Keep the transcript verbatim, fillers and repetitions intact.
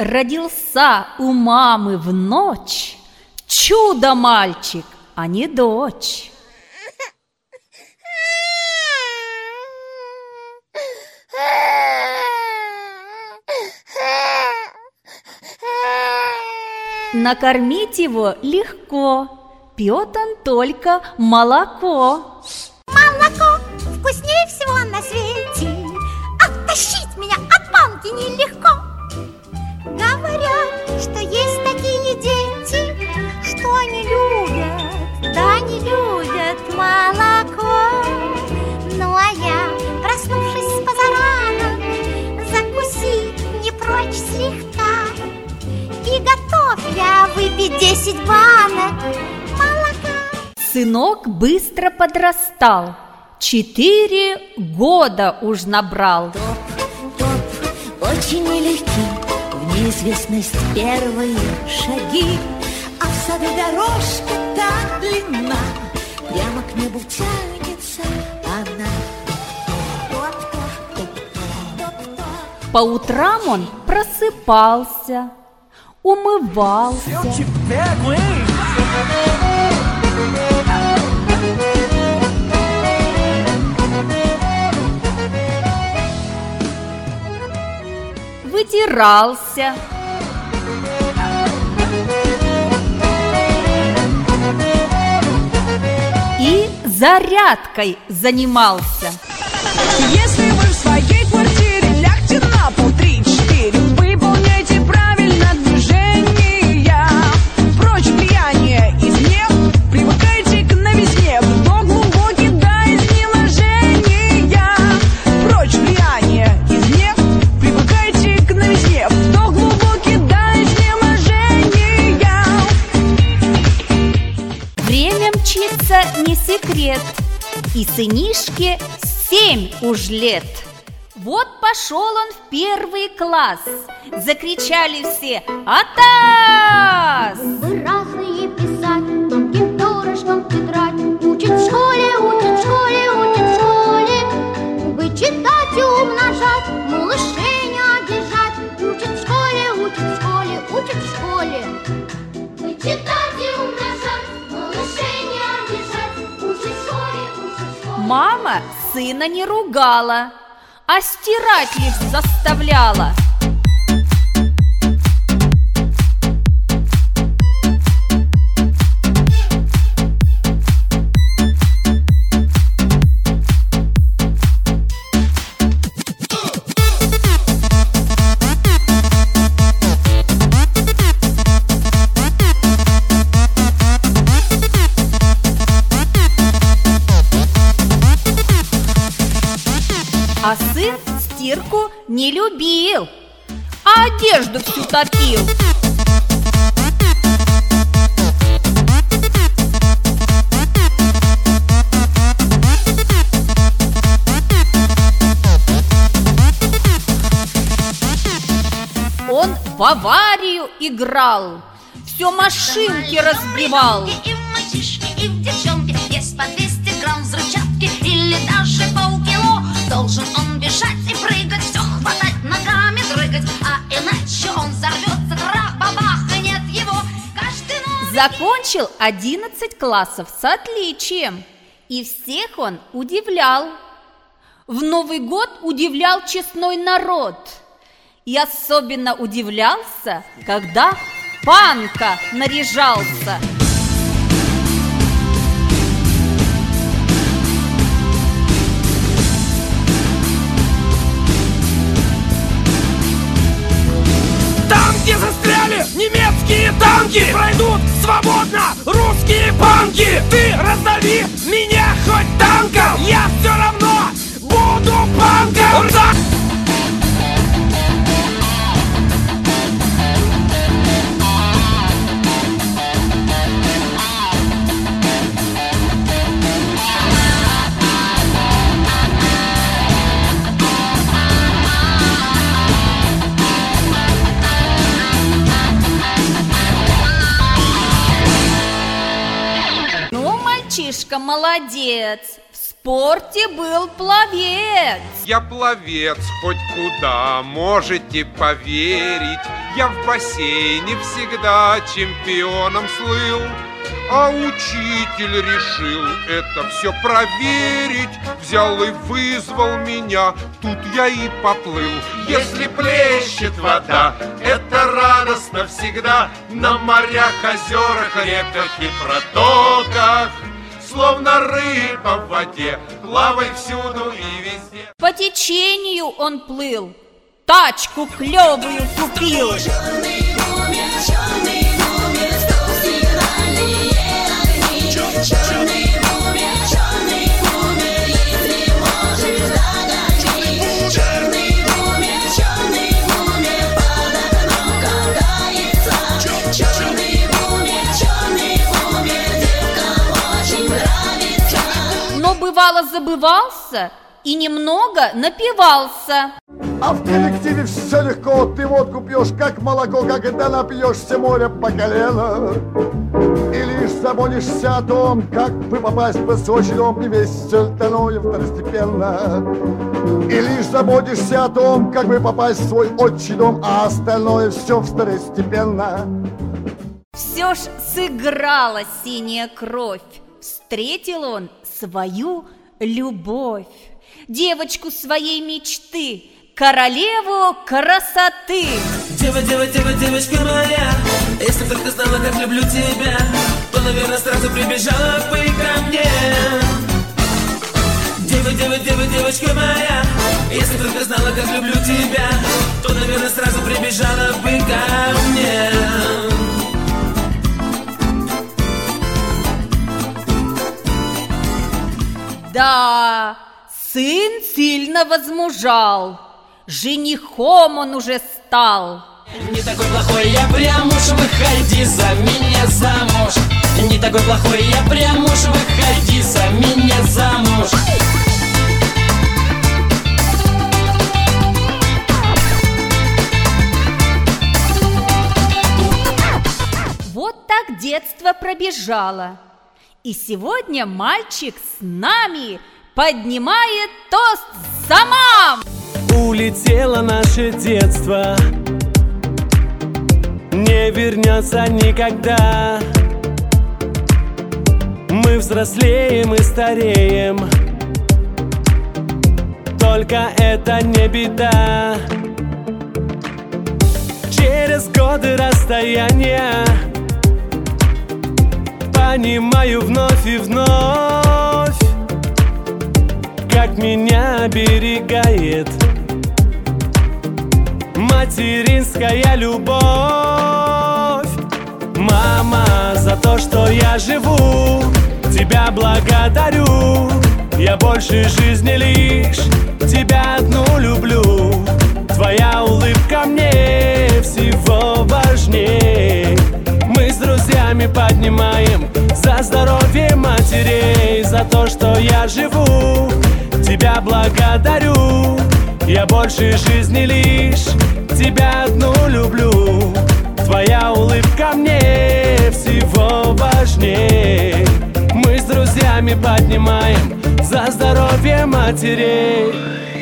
Родился у мамы в ночь чудо-мальчик, а не дочь. Накормить его легко, пьет он только молоко. Молоко вкуснее всего на свете, оттащить меня от мамки нелегко. Говорят, что есть такие дети, что они любят, да не любят молоко. Ну а я, проснувшись с позарана, закусить не прочь слегка. И готов я выпить десять банок молока. Сынок быстро подрастал, четыре года уж набрал. Топ, топ, очень нелегки, в неизвестность первые шаги. А в саду дорожка так длинна, прямо к небу тянется она. Топ, топ, топ, топ. По утрам он просыпался, умывался. Eu te pego, hein? Вытирался, и зарядкой занимался. Если вы в своей квартире, лягте на пол три-четыре, выполняйте правильно движения. Прочь влияние извне, привыкайте к новизне, вдох глубокий до изнеможения. Прочь влияние извне, привыкайте к новизне, вдох глубокий до изнеможения. Время мчится не секрет, и сынишке семь уж лет. Вот пошел он в первый класс, закричали все «Атас!». Буквы разные писать, тонким перышком тетрадь. Учат в школе, учат в школе, учат в школе. Буквы читать и умножать, малышей не обижать. Учат в школе, учат в школе, учат в школе. Буквы читать и умножать, малышей не обижать. Учат в школе, учат в школе. Мама сына не ругала, а стирать лишь заставляла. А сын стирку не любил, а одежду всю топил. Он в аварию играл, все машинки разбивал. И в мальчишки, и в девчонки есть по двести грамм взрывчатки или даже полкило. Должен он бежать и прыгать, все хватать, ногами дрыгать, а иначе он взорвется, тра-бабах, и нет его. Каждый новый... Закончил одиннадцать классов с отличием, и всех он удивлял. В Новый год удивлял честной народ. И особенно удивлялся, когда в панка наряжался. Там, где застряли немецкие танки, пройдут свободно русские панки. Ты раздави меня хоть танком, я все равно буду панком. Да! Мальчишка молодец, в спорте был пловец. Я пловец хоть куда, можете поверить. Я в бассейне всегда чемпионом слыл, а учитель решил это все проверить. Взял и вызвал меня, тут я и поплыл. Если плещет вода, это радостно всегда. На морях, озерах, реках и протоках. Словно рыба в воде, плавай всюду и везде. По течению он плыл, тачку клевую купил. Но бывало забывался и немного напивался. А в коллективе все легко, ты водку пьешь, как молоко, когда напьешься море по колено. И лишь заботишься о том, как бы попасть в высокий дом, и весь остальное второстепенно. И лишь заботишься о том, как бы попасть в свой отчий дом, а остальное все второстепенно. Все ж сыграла синяя кровь, встретил он свою любовь, девочку своей мечты, королеву красоты. Дева, дева, дева, девочка моя, если бы ты знала, как люблю тебя, то, наверное, сразу прибежала бы ко мне. Дева, дева, дева, девочка моя, если бы ты знала, как люблю тебя, то, наверное, сразу прибежала бы ко мне. Да, сын сильно возмужал, женихом он уже стал. Не такой плохой я прям уж, выходи за меня замуж. Не такой плохой я прям уж, выходи за меня замуж. Вот так детство пробежало. И сегодня мальчик с нами поднимает тост за мам. Улетело наше детство, не вернется никогда. Мы взрослеем и стареем, только это не беда. Через годы расстояния понимаю вновь и вновь, как меня оберегает материнская любовь. Мама, за то, что я живу, тебя благодарю. Я больше жизни лишь тебя одну люблю. Твоя улыбка мне всего важней. Мы с друзьями поднимаем за здоровье матерей. За то, что я живу, тебя благодарю. Я больше жизни лишь тебя одну люблю. Твоя улыбка мне всего важней. Мы с друзьями поднимаем за здоровье матерей.